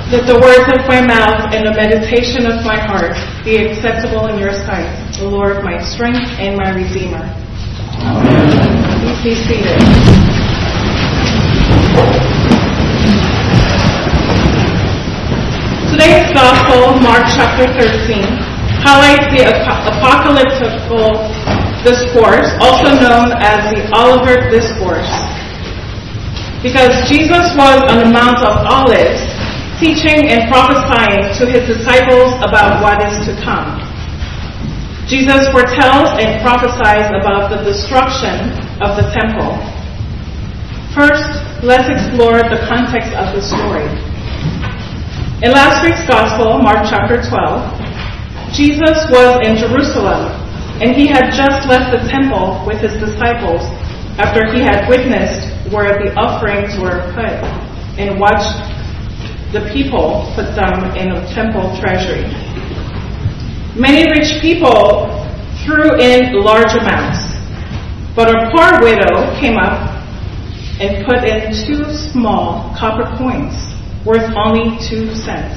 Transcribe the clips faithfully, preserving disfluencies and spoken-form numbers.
Let the words of my mouth and the meditation of my heart be acceptable in your sight, O Lord, my strength and my Redeemer. Amen. Please be seated. Today's Gospel, Mark chapter thirteen, highlights the apocalyptical discourse, also known as the Olivet Discourse. Because Jesus was on the Mount of Olives, teaching and prophesying to his disciples about what is to come. Jesus foretells and prophesies about the destruction of the temple. First, let's explore the context of the story. In last week's Gospel, Mark chapter twelve, Jesus was in Jerusalem, and he had just left the temple with his disciples after he had witnessed where the offerings were put and watched the people put them in a temple treasury. Many rich people threw in large amounts, but a poor widow came up and put in two small copper coins worth only two cents.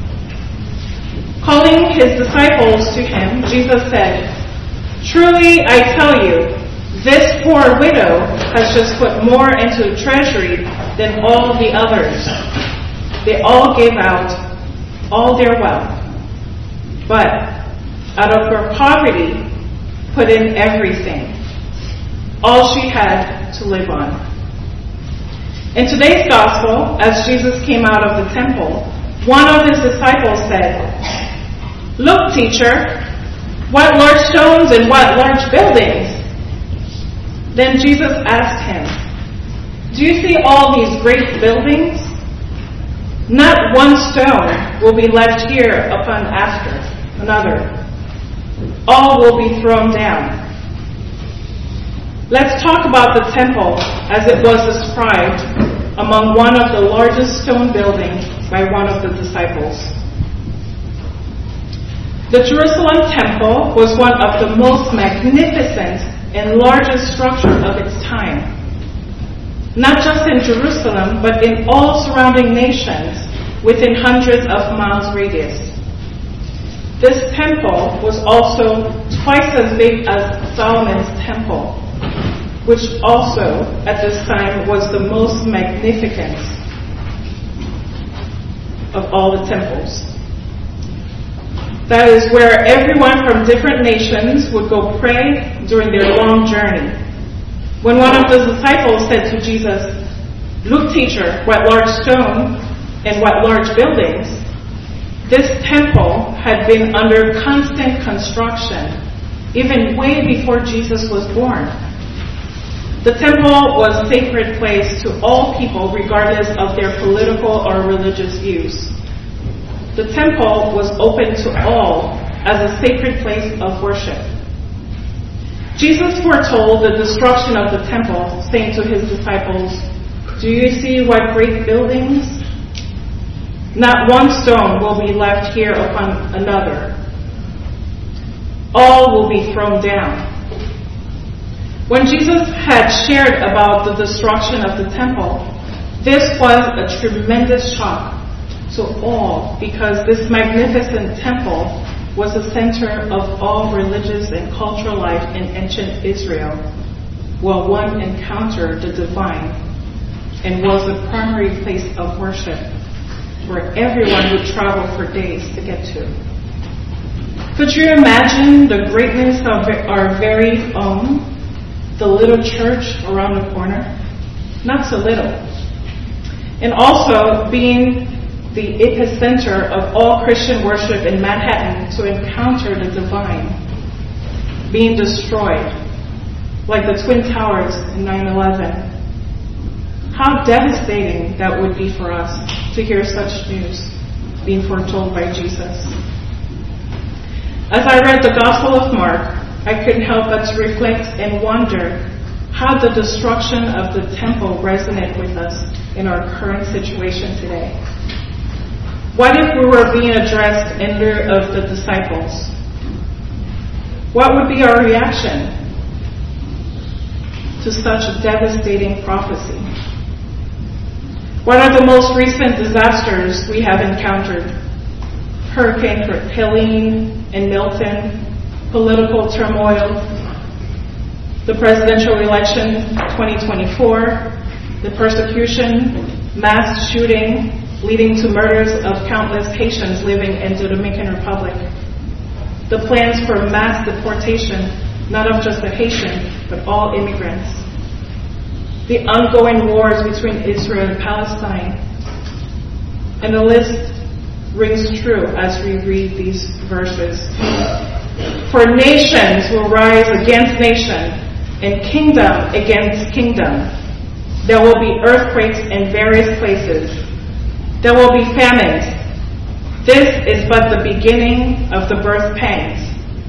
Calling his disciples to him, Jesus said, "Truly I tell you, this poor widow has just put more into the treasury than all the others. They all gave out all their wealth, but out of her poverty put in everything, all she had to live on." In today's Gospel, as Jesus came out of the temple, one of his disciples said, "Look, teacher, what large stones and what large buildings." Then Jesus asked him, "Do you see all these great buildings? Not one stone will be left here upon after another. All will be thrown down." Let's talk about the temple as it was described among one of the largest stone buildings by one of the disciples. The Jerusalem temple was one of the most magnificent and largest structures of its time. Not just in Jerusalem, but in all surrounding nations within hundreds of miles radius. This temple was also twice as big as Solomon's temple, which also at this time was the most magnificent of all the temples. That is where everyone from different nations would go pray during their long journey. When one of the disciples said to Jesus, "Look, teacher, what large stone and what large buildings," this temple had been under constant construction, even way before Jesus was born. The temple was a sacred place to all people regardless of their political or religious views. The temple was open to all as a sacred place of worship. Jesus foretold the destruction of the temple, saying to his disciples, "Do you see what great buildings? Not one stone will be left here upon another. All will be thrown down." When Jesus had shared about the destruction of the temple, this was a tremendous shock to all because this magnificent temple was the center of all religious and cultural life in ancient Israel, while one encountered the divine and was the primary place of worship where everyone would travel for days to get to. Could you imagine the greatness of our very own, the little church around the corner? Not so little. And also being the epicenter of all Christian worship in Manhattan to encounter the divine being destroyed, like the Twin Towers in nine eleven. How devastating that would be for us to hear such news being foretold by Jesus. As I read the Gospel of Mark, I couldn't help but to reflect and wonder how the destruction of the temple resonates with us in our current situation today. What if we were being addressed in lieu of the disciples? What would be our reaction to such a devastating prophecy? What are the most recent disasters we have encountered? Hurricane Helene and Milton, political turmoil, the presidential election twenty twenty-four, the persecution, mass shooting leading to murders of countless Haitians living in the Dominican Republic, the plans for mass deportation, not of just the Haitian, but all immigrants, the ongoing wars between Israel and Palestine, and the list rings true as we read these verses. For nations will rise against nation, and kingdom against kingdom. There will be earthquakes in various places. There will be famines. This is but the beginning of the birth pangs.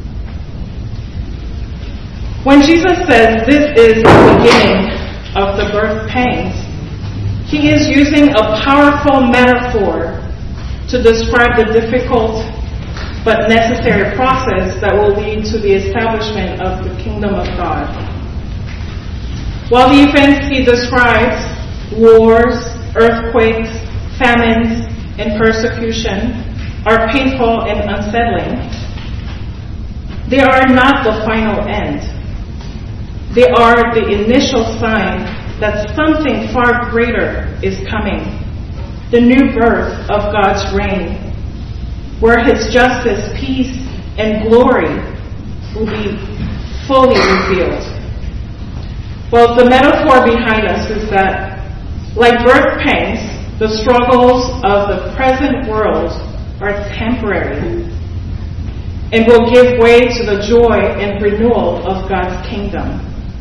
When Jesus says this is the beginning of the birth pangs, he is using a powerful metaphor to describe the difficult but necessary process that will lead to the establishment of the kingdom of God. While the events he describes, wars, earthquakes, famines, and persecution, are painful and unsettling, they are not the final end. They are the initial sign that something far greater is coming, the new birth of God's reign, where his justice, peace, and glory will be fully revealed. Well, the metaphor behind us is that, like birth pangs, the struggles of the present world are temporary and will give way to the joy and renewal of God's kingdom.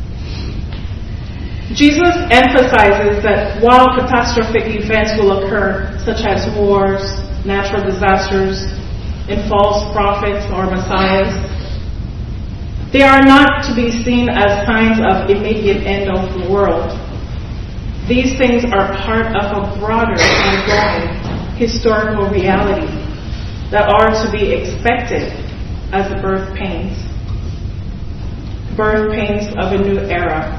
Jesus emphasizes that while catastrophic events will occur, such as wars, natural disasters, and false prophets or messiahs, they are not to be seen as signs of immediate end of the world. These things are part of a broader ongoing historical reality that are to be expected as the birth pains, birth pains of a new era.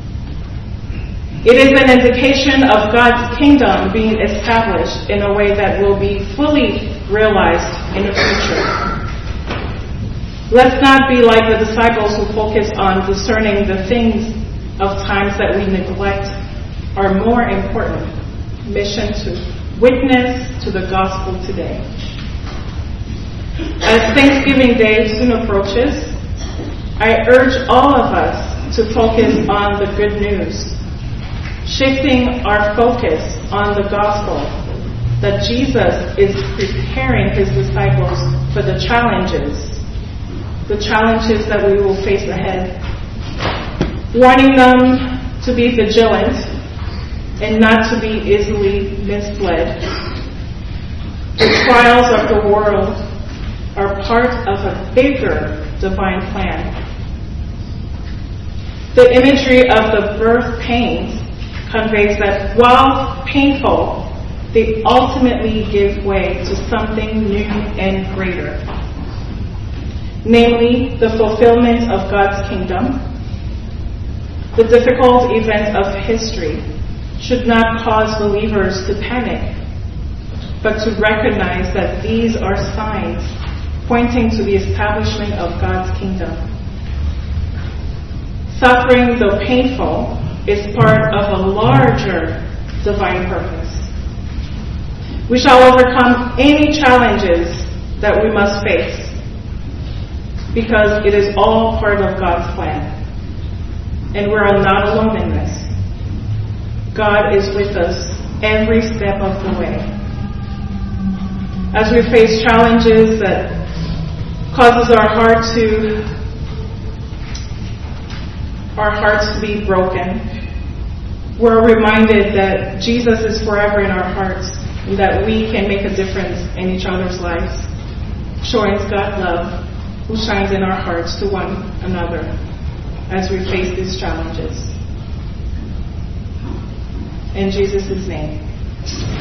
It is an indication of God's kingdom being established in a way that will be fully realized in the future. Let's not be like the disciples who focus on discerning the things of times that we neglect our more important mission to witness to the gospel today. As Thanksgiving Day soon approaches, I urge all of us to focus on the good news, shifting our focus on the gospel that Jesus is preparing his disciples for the challenges, the challenges that we will face ahead, warning them to be vigilant and not to be easily misled. The trials of the world are part of a bigger divine plan. The imagery of the birth pains conveys that while painful, they ultimately give way to something new and greater. Namely, the fulfillment of God's kingdom. The difficult events of history should not cause believers to panic, but to recognize that these are signs pointing to the establishment of God's kingdom. Suffering, though painful, is part of a larger divine purpose. We shall overcome any challenges that we must face, because it is all part of God's plan. And we're not alone in this. God is with us every step of the way. As we face challenges that causes our heart to our hearts to be broken, we're reminded that Jesus is forever in our hearts and that we can make a difference in each other's lives, showing God's love who shines in our hearts to one another as we face these challenges. In Jesus' name.